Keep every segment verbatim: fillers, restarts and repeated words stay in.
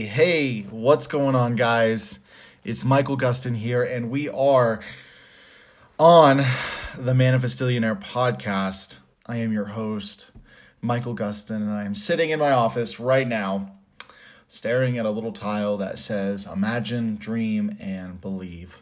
Hey, what's going on, guys? It's Michael Gustin here, and we are on the Manifestillionaire podcast. I am your host, Michael Gustin, and I am sitting in my office right now, staring at a little tile that says, imagine, dream, and believe.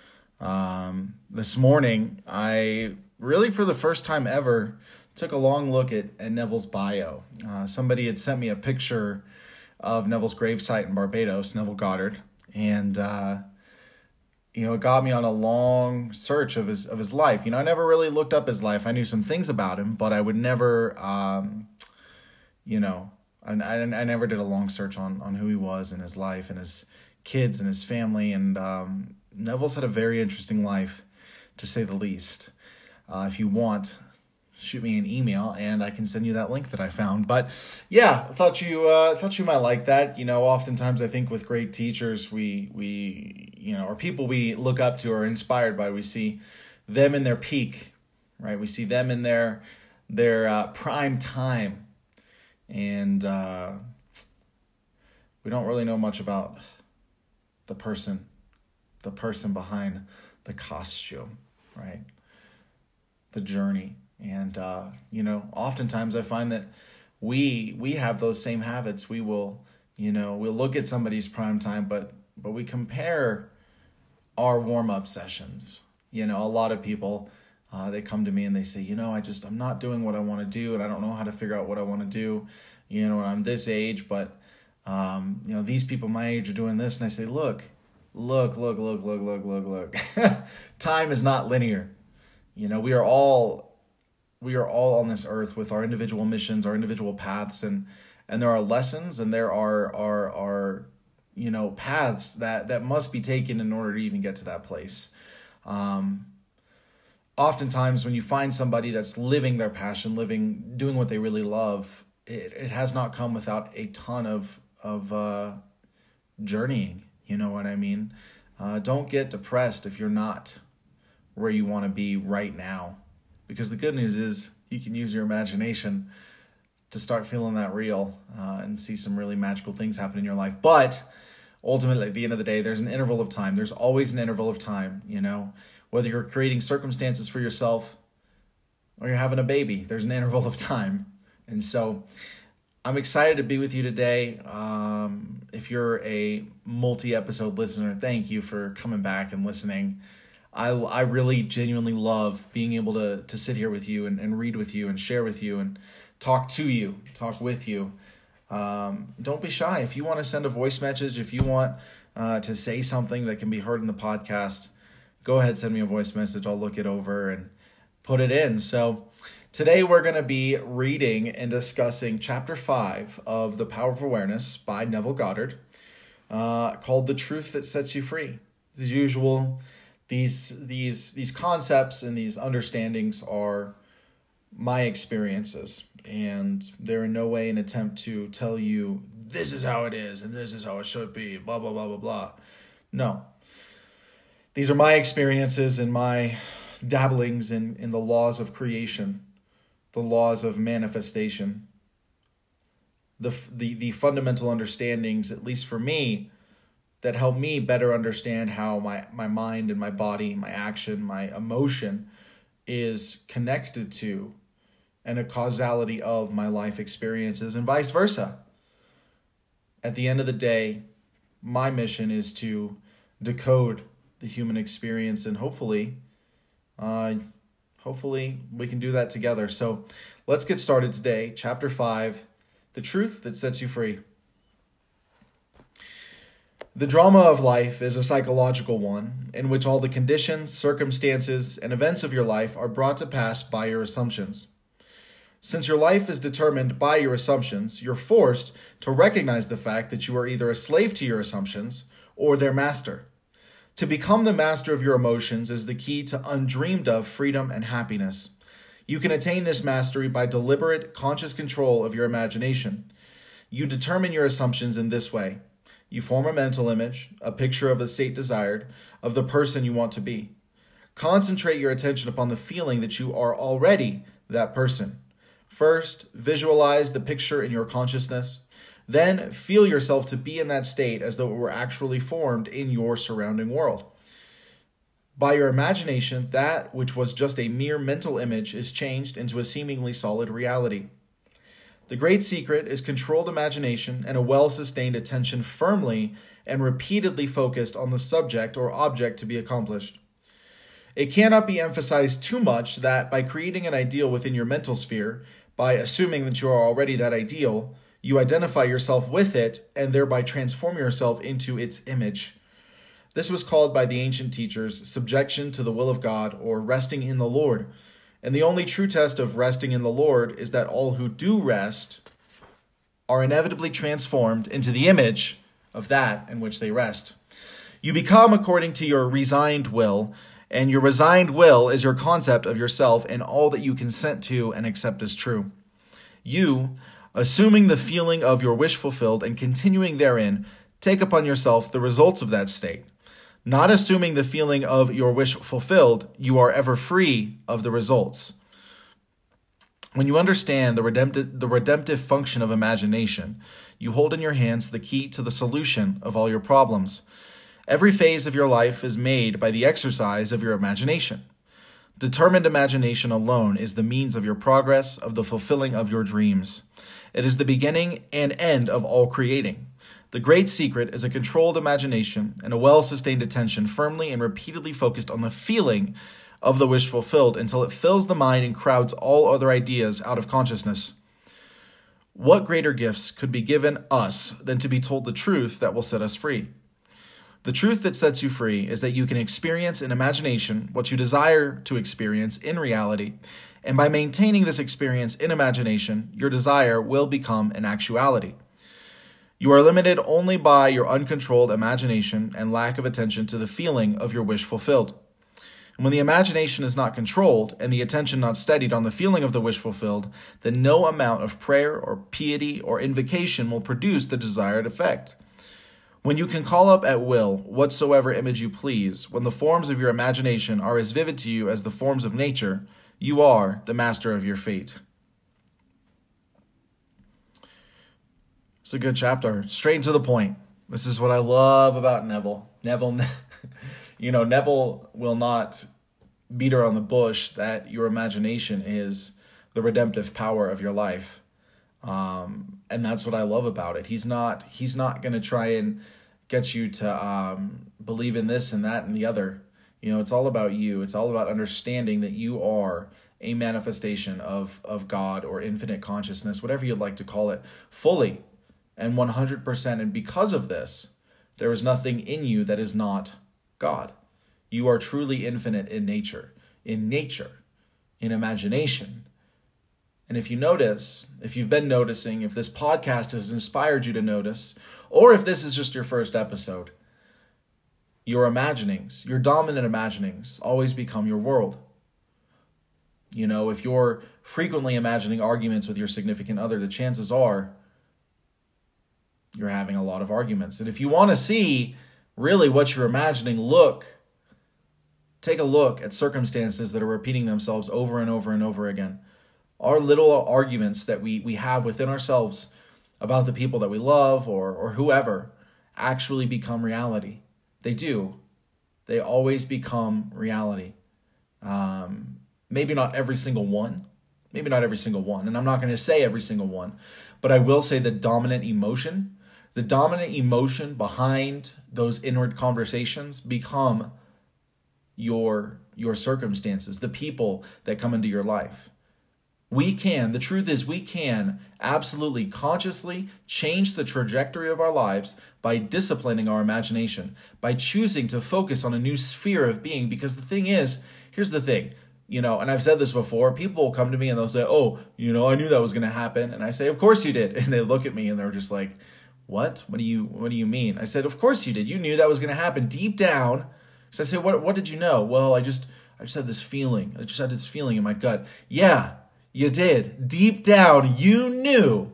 Um, this morning, I really, for the first time ever, took a long look at, at Neville's bio. Uh, somebody had sent me a picture of Neville's gravesite in Barbados, Neville Goddard, and uh, you know, it got me on a long search of his of his life. You know, I never really looked up his life. I knew some things about him, but I would never, um, you know, I, I, I never did a long search on on who he was and his life and his kids and his family. And um, Neville's had a very interesting life, to say the least. Uh, if you want, shoot me an email and I can send you that link that I found. But yeah, I thought you uh, thought you might like that. You know, oftentimes I think with great teachers, we we you know, or people we look up to or inspired by, we see them in their peak, right? We see them in their their uh, prime time, and uh, we don't really know much about the person, the person behind the costume, right? The journey. And, uh, you know, oftentimes I find that we we have those same habits. We will, you know, we'll look at somebody's prime time, but but we compare our warm-up sessions. You know, a lot of people, uh, they come to me and they say, you know, I just, I'm not doing what I want to do, and I don't know how to figure out what I want to do. You know, I'm this age, but, um, you know, these people my age are doing this. And I say, look, look, look, look, look, look, look, look. Time is not linear. You know, we are all... We are all on this earth with our individual missions, our individual paths, and and there are lessons and there are are are you know paths that that must be taken in order to even get to that place. Um, oftentimes, when you find somebody that's living their passion, living, doing what they really love, it, it has not come without a ton of of uh, journeying. You know what I mean? Uh, don't get depressed if you're not where you want to be right now. Because the good news is you can use your imagination to start feeling that real uh, and see some really magical things happen in your life. But ultimately, at the end of the day, there's an interval of time. There's always an interval of time, you know. Whether you're creating circumstances for yourself or you're having a baby, there's an interval of time. And so I'm excited to be with you today. Um, if you're a multi-episode listener, thank you for coming back and listening. I, I really genuinely love being able to to sit here with you and, and read with you and share with you and talk to you, talk with you. Um, don't be shy. If you want to send a voice message, if you want uh, to say something that can be heard in the podcast, go ahead, send me a voice message. I'll look it over and put it in. So today we're going to be reading and discussing chapter five of The Power of Awareness by Neville Goddard, uh, called The Truth That Sets You Free. As usual, These these these concepts and these understandings are my experiences, and they're in no way an attempt to tell you this is how it is and this is how it should be, blah, blah, blah, blah, blah. No. These are my experiences and my dabblings in, in the laws of creation, the laws of manifestation, the the the fundamental understandings, at least for me, that help me better understand how my, my mind and my body, my action, my emotion is connected to and a causality of my life experiences and vice versa. At the end of the day, my mission is to decode the human experience, and hopefully, uh, hopefully we can do that together. So let's get started today. Chapter five, The Truth That Sets You Free. The drama of life is a psychological one in which all the conditions, circumstances, and events of your life are brought to pass by your assumptions. Since your life is determined by your assumptions, you're forced to recognize the fact that you are either a slave to your assumptions or their master. To become the master of your emotions is the key to undreamed of freedom and happiness. You can attain this mastery by deliberate, conscious control of your imagination. You determine your assumptions in this way. You form a mental image, a picture of the state desired, of the person you want to be. Concentrate your attention upon the feeling that you are already that person. First, visualize the picture in your consciousness. Then feel yourself to be in that state as though it were actually formed in your surrounding world. By your imagination, that which was just a mere mental image is changed into a seemingly solid reality. The great secret is controlled imagination and a well-sustained attention firmly and repeatedly focused on the subject or object to be accomplished. It cannot be emphasized too much that by creating an ideal within your mental sphere, by assuming that you are already that ideal, you identify yourself with it and thereby transform yourself into its image. This was called by the ancient teachers subjection to the will of God or resting in the Lord. And the only true test of resting in the Lord is that all who do rest are inevitably transformed into the image of that in which they rest. You become according to your resigned will, and your resigned will is your concept of yourself and all that you consent to and accept as true. You, assuming the feeling of your wish fulfilled and continuing therein, take upon yourself the results of that state. Not assuming the feeling of your wish fulfilled, you are ever free of the results. When you understand the redemptive, the redemptive function of imagination, you hold in your hands the key to the solution of all your problems. Every phase of your life is made by the exercise of your imagination. Determined imagination alone is the means of your progress, of the fulfilling of your dreams. It is the beginning and end of all creating. The great secret is a controlled imagination and a well-sustained attention firmly and repeatedly focused on the feeling of the wish fulfilled until it fills the mind and crowds all other ideas out of consciousness. What greater gifts could be given us than to be told the truth that will set us free? The truth that sets you free is that you can experience in imagination what you desire to experience in reality, and by maintaining this experience in imagination, your desire will become an actuality. You are limited only by your uncontrolled imagination and lack of attention to the feeling of your wish fulfilled. And when the imagination is not controlled and the attention not steadied on the feeling of the wish fulfilled, then no amount of prayer or piety or invocation will produce the desired effect. When you can call up at will whatsoever image you please, when the forms of your imagination are as vivid to you as the forms of nature, you are the master of your fate. It's a good chapter. Straight to the point. This is what I love about Neville. Neville, you know, Neville will not beat around the bush that your imagination is the redemptive power of your life. Um, and that's what I love about it. He's not, he's not going to try and get you to um, believe in this and that and the other. You know, it's all about you. It's all about understanding that you are a manifestation of, of God or infinite consciousness, whatever you'd like to call it, fully. And one hundred percent, and because of this, there is nothing in you that is not God. You are truly infinite in nature, in nature, in imagination. And if you notice, if you've been noticing, if this podcast has inspired you to notice, or if this is just your first episode, your imaginings, your dominant imaginings, always become your world. You know, if you're frequently imagining arguments with your significant other, the chances are you're having a lot of arguments. And if you want to see really what you're imagining, look, take a look at circumstances that are repeating themselves over and over and over again. Our little arguments that we, we have within ourselves about the people that we love or, or whoever actually become reality. They do. They always become reality. Um, maybe not every single one. Maybe not every single one. And I'm not going to say every single one. But I will say the dominant emotion, the dominant emotion behind those inward conversations become your, your circumstances, the people that come into your life. We can, the truth is we can absolutely consciously change the trajectory of our lives by disciplining our imagination, by choosing to focus on a new sphere of being. Because the thing is, here's the thing, you know, and I've said this before, people will come to me and they'll say, oh, you know, I knew that was going to happen. And I say, of course you did. And they look at me and they're just like, what? What do you, what do you mean? I said, of course you did. You knew that was going to happen deep down. So I said, what, what did you know? Well, I just, I just had this feeling. I just had this feeling in my gut. Yeah, you did. Deep down, you knew.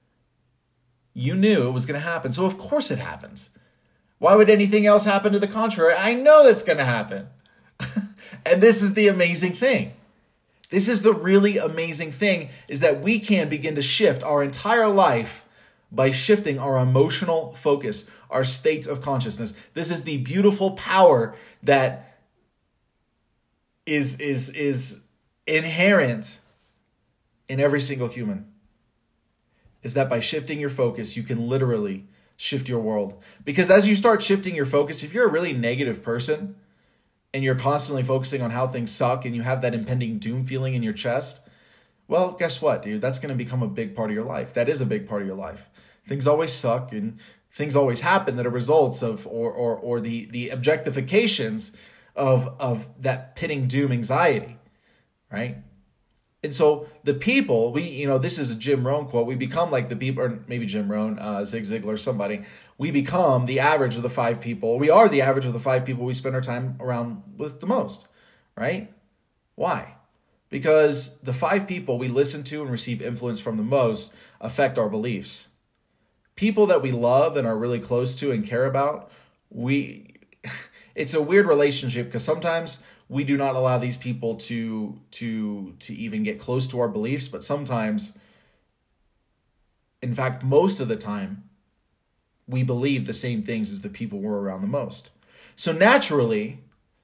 You knew it was going to happen. So of course it happens. Why would anything else happen to the contrary? I know that's going to happen. And this is the amazing thing. This is the really amazing thing, is that we can begin to shift our entire life by shifting our emotional focus, our states of consciousness. This is the beautiful power that is, is, is inherent in every single human. Is that by shifting your focus, you can literally shift your world. Because as you start shifting your focus, if you're a really negative person and you're constantly focusing on how things suck and you have that impending doom feeling in your chest, well, guess what, dude? That's going to become a big part of your life. That is a big part of your life. Things always suck and things always happen that are results of or or or the the objectifications of of that pitting doom anxiety, right? And so the people, we, you know, this is a Jim Rohn quote, we become like the people, or maybe Jim Rohn, uh, Zig Ziglar, somebody, we become the average of the five people, we are the average of the five people we spend our time around with the most, right? Why? Because the five people we listen to and receive influence from the most affect our beliefs. People that we love and are really close to and care about, we, it's a weird relationship because sometimes we do not allow these people to to to even get close to our beliefs, but sometimes, in fact, most of the time, we believe the same things as the people we're around the most. So naturally,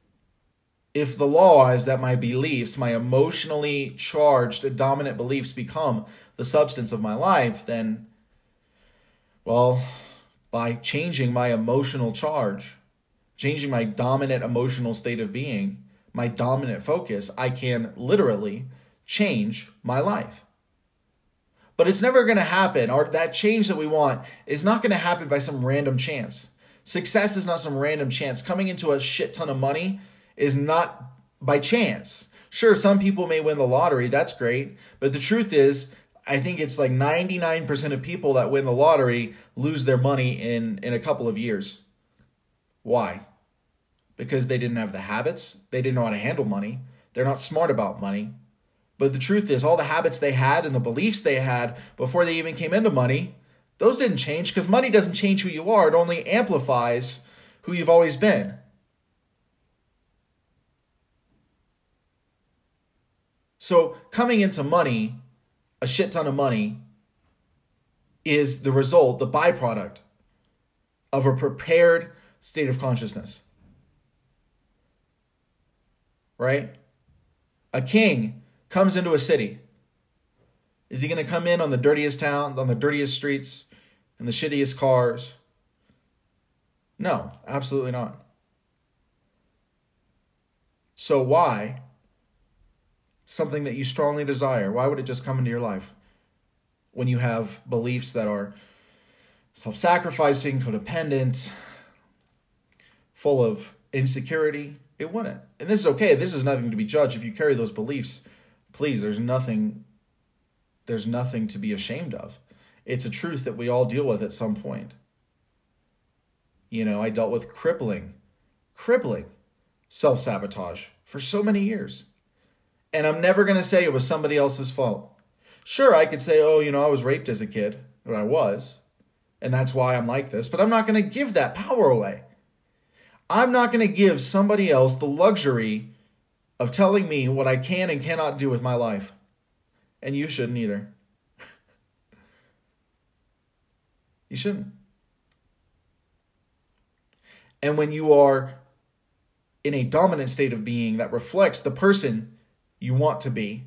if the law is that my beliefs, my emotionally charged, dominant beliefs become the substance of my life, then, well, by changing my emotional charge, changing my dominant emotional state of being, my dominant focus, I can literally change my life. But it's never going to happen, or that change that we want is not going to happen by some random chance. Success is not some random chance. Coming into a shit ton of money is not by chance. Sure, some people may win the lottery, that's great, but the truth is, I think it's like ninety-nine percent of people that win the lottery lose their money in, in a couple of years. Why? Because they didn't have the habits. They didn't know how to handle money. They're not smart about money. But the truth is, all the habits they had and the beliefs they had before they even came into money, those didn't change because money doesn't change who you are. It only amplifies who you've always been. So coming into money, a shit ton of money, is the result, the byproduct of a prepared state of consciousness. Right? A king comes into a city. Is he going to come in on the dirtiest town, on the dirtiest streets, and the shittiest cars? No, absolutely not. So why something that you strongly desire, why would it just come into your life when you have beliefs that are self-sacrificing, codependent, full of insecurity? It wouldn't. And this is okay. This is nothing to be judged. If you carry those beliefs, please, there's nothing, there's nothing to be ashamed of. It's a truth that we all deal with at some point. You know, I dealt with crippling, crippling self-sabotage for so many years. And I'm never going to say it was somebody else's fault. Sure, I could say, oh, you know, I was raped as a kid, or I was, and that's why I'm like this, but I'm not going to give that power away. I'm not going to give somebody else the luxury of telling me what I can and cannot do with my life. And you shouldn't either. You shouldn't. And when you are in a dominant state of being that reflects the person you want to be,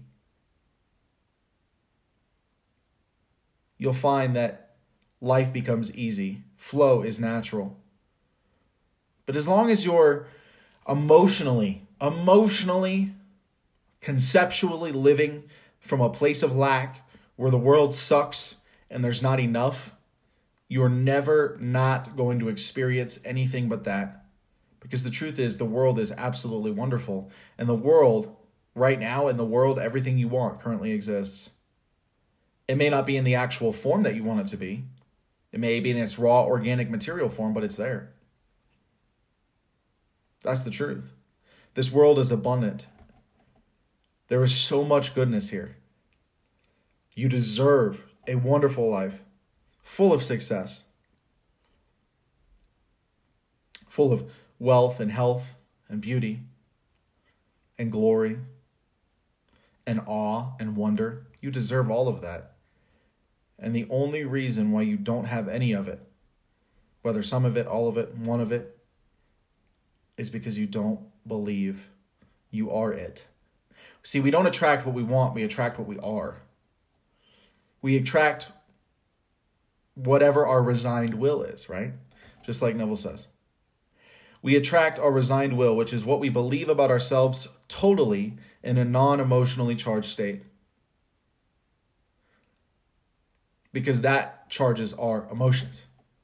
you'll find that life becomes easy. Flow is natural. But as long as you're emotionally, emotionally, conceptually living from a place of lack where the world sucks and there's not enough, you're never not going to experience anything but that. Because the truth is, the world is absolutely wonderful. And the world, right now in the world, everything you want currently exists. It may not be in the actual form that you want it to be. It may be in its raw organic material form, but it's there. That's the truth. This world is abundant. There is so much goodness here. You deserve a wonderful life, full of success, full of wealth and health and beauty and glory and awe and wonder. You deserve all of that. And the only reason why you don't have any of it, whether some of it, all of it, one of it, is because you don't believe you are it. See, we don't attract what we want, we attract what we are. We attract whatever our resigned will is, right? Just like Neville says. We attract our resigned will, which is what we believe about ourselves totally in a non-emotionally charged state. Because that charges our emotions.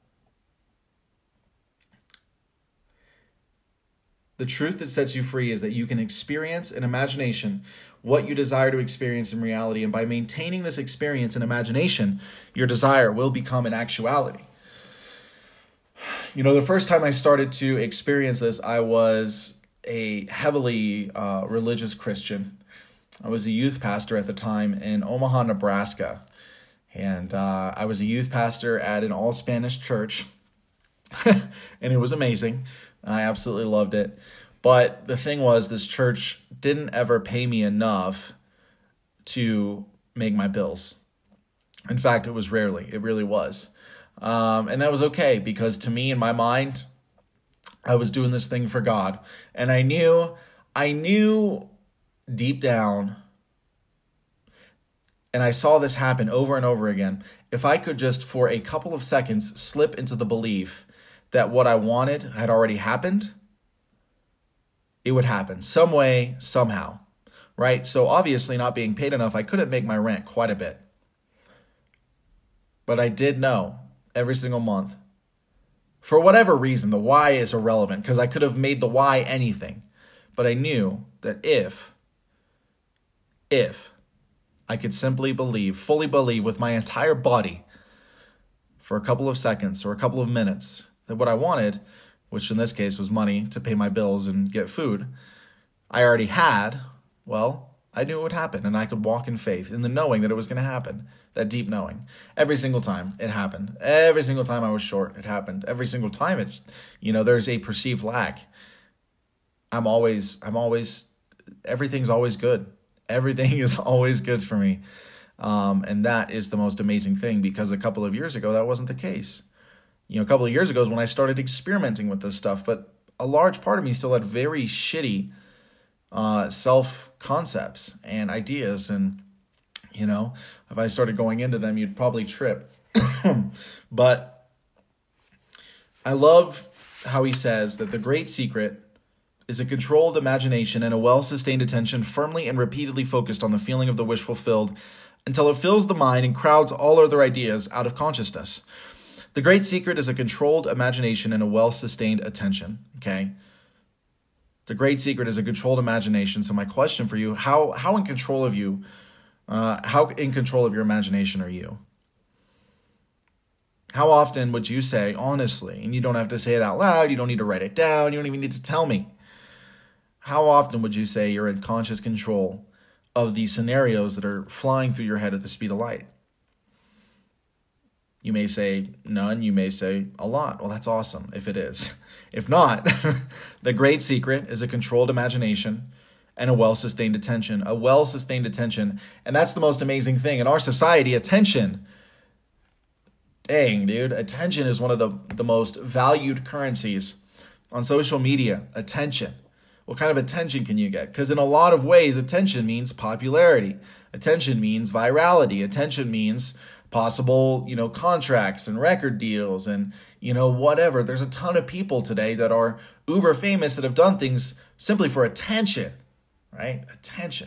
The truth that sets you free is that you can experience in imagination what you desire to experience in reality. And by maintaining this experience in imagination, your desire will become an actuality. You know, the first time I started to experience this, I was a heavily uh, religious Christian. I was a youth pastor at the time in Omaha, Nebraska. And uh, I was a youth pastor at an all-Spanish church. And it was amazing. I absolutely loved it. But the thing was, this church didn't ever pay me enough to make my bills. In fact, it was rarely. It really was. Um, and that was okay, because to me, in my mind, I was doing this thing for God. And I knew, I knew deep down, and I saw this happen over and over again, if I could just for a couple of seconds slip into the belief that what I wanted had already happened, it would happen some way, somehow, right? So obviously not being paid enough, I couldn't make my rent quite a bit. But I did know every single month, for whatever reason, the why is irrelevant because I could have made the why anything. But I knew that if, if I could simply believe, fully believe with my entire body for a couple of seconds or a couple of minutes, that what I wanted, which in this case was money to pay my bills and get food, I already had, well, I knew it would happen, and I could walk in faith in the knowing that it was going to happen, that deep knowing. Every single time it happened. Every single time I was short, it happened. Every single time it's, you know, there's a perceived lack. I'm always, I'm always, everything's always good. Everything is always good for me. Um, and that is the most amazing thing, because a couple of years ago, that wasn't the case. You know, a couple of years ago is when I started experimenting with this stuff, but a large part of me still had very shitty uh, self-concepts and ideas. And, you know, if I started going into them, you'd probably trip. But I love how he says that the great secret is a controlled imagination and a well-sustained attention firmly and repeatedly focused on the feeling of the wish fulfilled until it fills the mind and crowds all other ideas out of consciousness. The great secret is a controlled imagination and a well-sustained attention, okay? The great secret is a controlled imagination. So my question for you, how how in control of you, uh, how in control of your imagination are you? How often would you say, honestly, and you don't have to say it out loud, you don't need to write it down, you don't even need to tell me. How often would you say you're in conscious control of these scenarios that are flying through your head at the speed of light? You may say none, you may say a lot. Well, that's awesome if it is. If not, the great secret is a controlled imagination and a well-sustained attention. A well-sustained attention. And that's the most amazing thing. In our society, attention, dang, dude, attention is one of the, the most valued currencies on social media. Attention. What kind of attention can you get? Because in a lot of ways, attention means popularity. Attention means virality. Attention means possible, you know, contracts and record deals and, you know, whatever. There's a ton of people today that are uber famous that have done things simply for attention, right? Attention.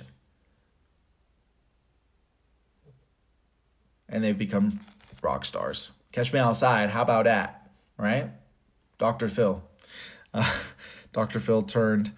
And they've become rock stars. Catch me outside. How about that? Right? Doctor Phil. Uh, Doctor Phil turned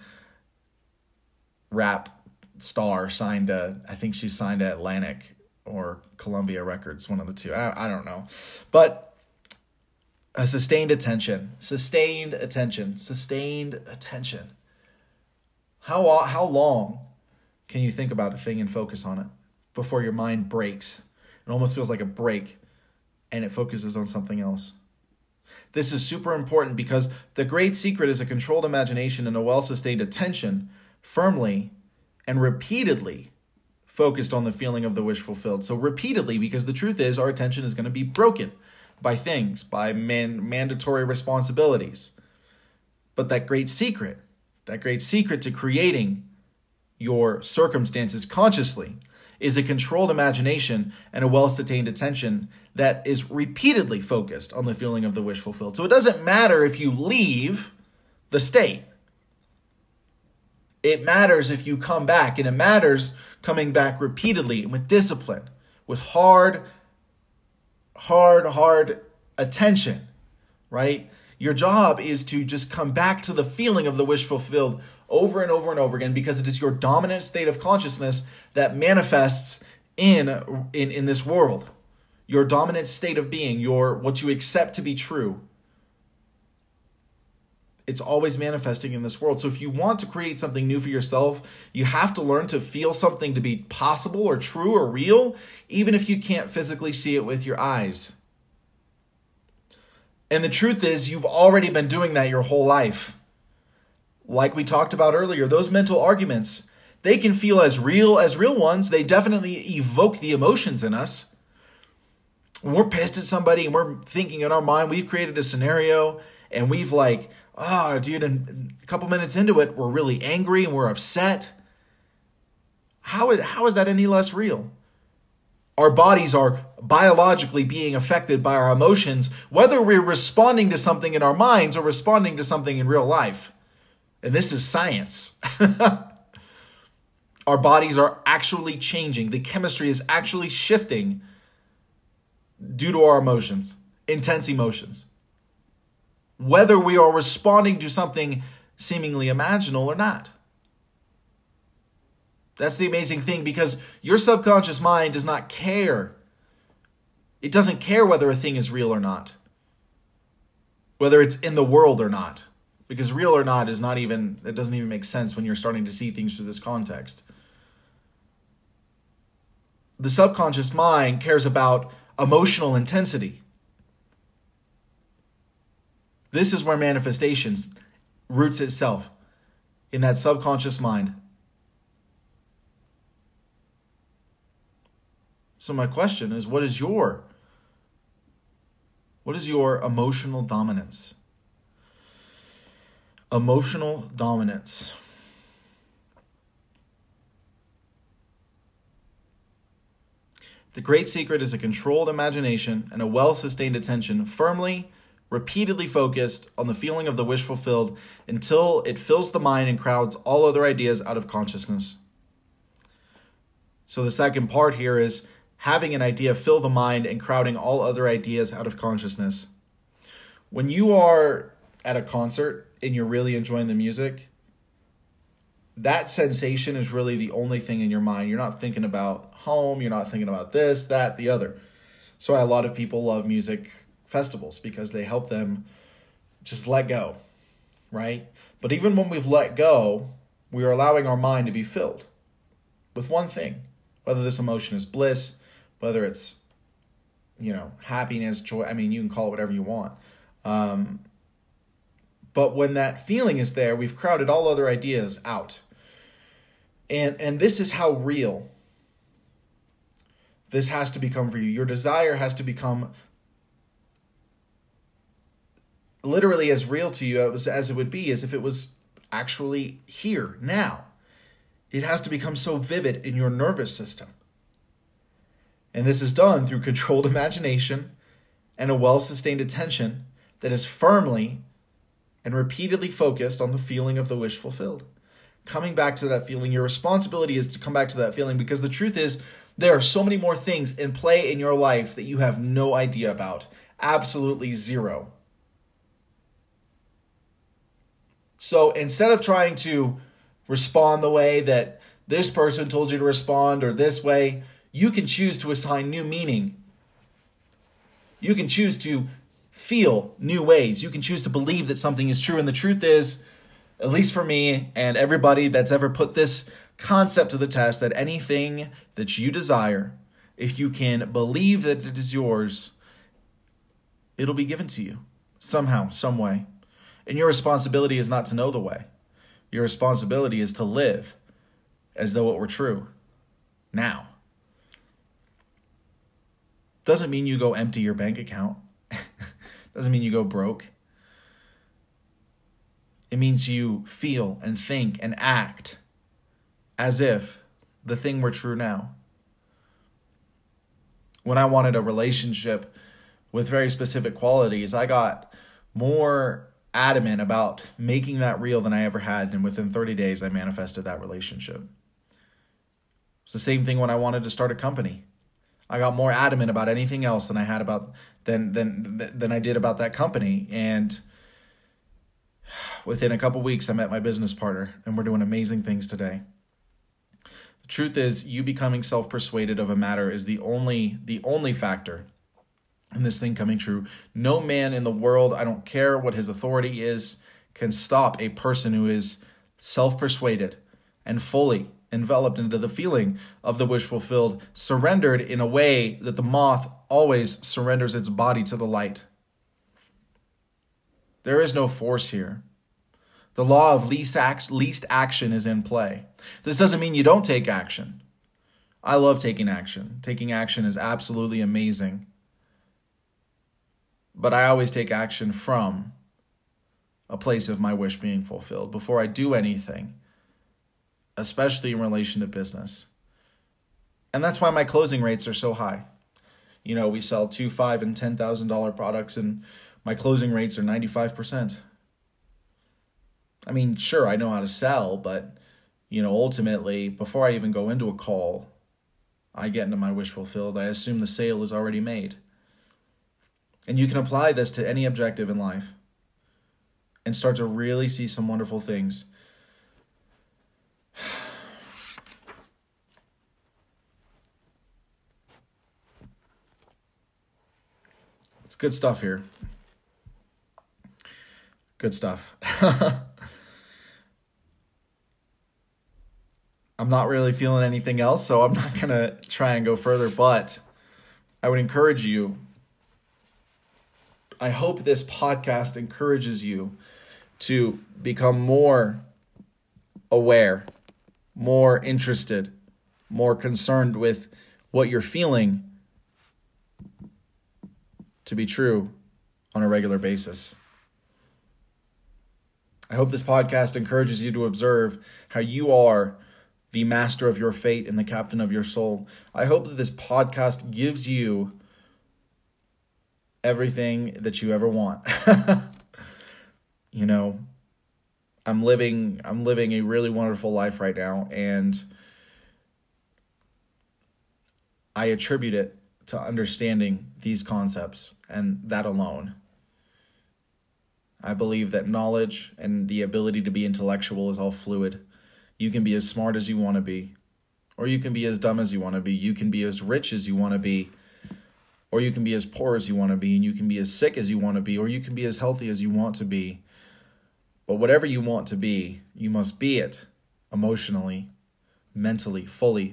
rap star, signed to, I think she signed to Atlantic or Columbia Records, one of the two. I, I don't know. But a sustained attention, sustained attention, sustained attention. How, how long can you think about a thing and focus on it before your mind breaks? It almost feels like a break and it focuses on something else. This is super important because the great secret is a controlled imagination and a well-sustained attention firmly and repeatedly focused on the feeling of the wish fulfilled. So repeatedly, because the truth is our attention is going to be broken by things, by man- mandatory responsibilities. But that great secret, that great secret to creating your circumstances consciously is a controlled imagination and a well-sustained attention that is repeatedly focused on the feeling of the wish fulfilled. So it doesn't matter if you leave the state. It matters if you come back, and it matters coming back repeatedly with discipline, with hard, hard, hard attention, right? Your job is to just come back to the feeling of the wish fulfilled over and over and over again, because it is your dominant state of consciousness that manifests in, in, in this world. Your dominant state of being, your what you accept to be true. It's always manifesting in this world. So if you want to create something new for yourself, you have to learn to feel something to be possible or true or real, even if you can't physically see it with your eyes. And the truth is, you've already been doing that your whole life. Like we talked about earlier, those mental arguments, they can feel as real as real ones. They definitely evoke the emotions in us. When we're pissed at somebody and we're thinking in our mind, we've created a scenario and we've like, oh, dude, and a couple minutes into it, we're really angry and we're upset. How is, how is that any less real? Our bodies are biologically being affected by our emotions, whether we're responding to something in our minds or responding to something in real life. And this is science. Our bodies are actually changing. The chemistry is actually shifting due to our emotions, intense emotions. Whether we are responding to something seemingly imaginal or not. That's the amazing thing, because your subconscious mind does not care. It doesn't care whether a thing is real or not. Whether it's in the world or not. Because real or not is not even, it doesn't even make sense when you're starting to see things through this context. The subconscious mind cares about emotional intensity. This is where manifestations roots itself, in that subconscious mind. So my question is, what is your, what is your emotional dominance? Emotional dominance. The great secret is a controlled imagination and a well-sustained attention, firmly, repeatedly focused on the feeling of the wish fulfilled until it fills the mind and crowds all other ideas out of consciousness. So the second part here is having an idea fill the mind and crowding all other ideas out of consciousness. When you are at a concert and you're really enjoying the music, that sensation is really the only thing in your mind. You're not thinking about home. You're not thinking about this, that, the other. So a lot of people love music festivals because they help them just let go, right? But even when we've let go, we are allowing our mind to be filled with one thing, whether this emotion is bliss, whether it's, you know, happiness, joy. I mean, you can call it whatever you want. Um, but when that feeling is there, we've crowded all other ideas out. And, and this is how real this has to become for you. Your desire has to become literally as real to you as, as it would be as if it was actually here, now. It has to become so vivid in your nervous system. And this is done through controlled imagination and a well-sustained attention that is firmly and repeatedly focused on the feeling of the wish fulfilled. Coming back to that feeling, your responsibility is to come back to that feeling, because the truth is there are so many more things in play in your life that you have no idea about. Absolutely zero. So instead of trying to respond the way that this person told you to respond or this way, you can choose to assign new meaning. You can choose to feel new ways. You can choose to believe that something is true. And the truth is, at least for me and everybody that's ever put this concept to the test, that anything that you desire, if you can believe that it is yours, it'll be given to you somehow, some way. And your responsibility is not to know the way. Your responsibility is to live as though it were true. now. Doesn't mean you go empty your bank account. Doesn't mean you go broke. It means you feel and think and act as if the thing were true now. When I wanted a relationship with very specific qualities, I got more adamant about making that real than I ever had. And within thirty days, I manifested that relationship. It's the same thing when I wanted to start a company. I got more adamant about anything else than I had about than than than I did about that company. And within a couple weeks, I met my business partner, and we're doing amazing things today. The truth is, you becoming self-persuaded of a matter is the only the only factor in this thing coming true. No man in the world, I don't care what his authority is, can stop a person who is self-persuaded and fully enveloped into the feeling of the wish fulfilled, surrendered in a way that the moth always surrenders its body to the light. There is no force here. The law of least, act, least action is in play. This doesn't mean you don't take action. I love taking action. Taking action is absolutely amazing. But I always take action from a place of my wish being fulfilled before I do anything, especially in relation to business. And that's why my closing rates are so high. You know, we sell two, five, and ten thousand dollar products, and my closing rates are ninety-five percent. I mean, sure, I know how to sell, but you know, ultimately, before I even go into a call, I get into my wish fulfilled. I assume the sale is already made. And you can apply this to any objective in life and start to really see some wonderful things. It's good stuff here. Good stuff. I'm not really feeling anything else, so I'm not going to try and go further, but I would encourage you. I hope this podcast encourages you to become more aware, more interested, more concerned with what you're feeling to be true on a regular basis. I hope this podcast encourages you to observe how you are the master of your fate and the captain of your soul. I hope that this podcast gives you everything that you ever want. You know, I'm living I'm living a really wonderful life right now, and I attribute it to understanding these concepts and that alone. I believe that knowledge and the ability to be intellectual is all fluid. You can be as smart as you want to be, or you can be as dumb as you want to be. You can be as rich as you want to be, or you can be as poor as you want to be, and you can be as sick as you want to be, or you can be as healthy as you want to be. But whatever you want to be, you must be it emotionally, mentally, fully.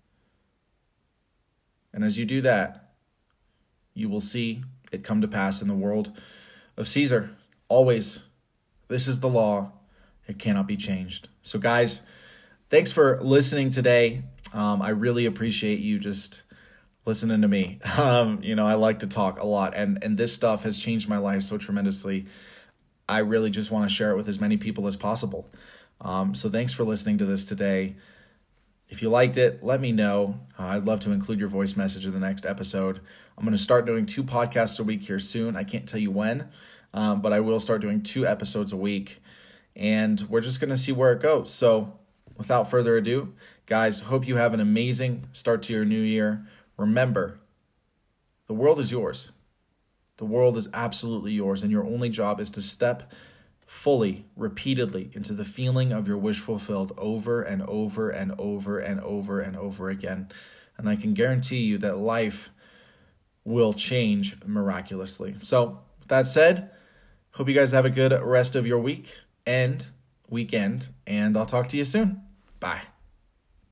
And as you do that, you will see it come to pass in the world of Caesar. Always. This is the law. It cannot be changed. So guys, thanks for listening today. Um, I really appreciate you just listening to me. Um, you know, I like to talk a lot, and, and this stuff has changed my life so tremendously. I really just want to share it with as many people as possible. Um, so thanks for listening to this today. If you liked it, let me know. Uh, I'd love to include your voice message in the next episode. I'm going to start doing two podcasts a week here soon. I can't tell you when, um, but I will start doing two episodes a week. And we're just going to see where it goes. So without further ado, guys, hope you have an amazing start to your new year. Remember, the world is yours. The world is absolutely yours, and your only job is to step fully, repeatedly into the feeling of your wish fulfilled over and over and over and over and over again. And I can guarantee you that life will change miraculously. So with that said, hope you guys have a good rest of your week and weekend, and I'll talk to you soon. Bye.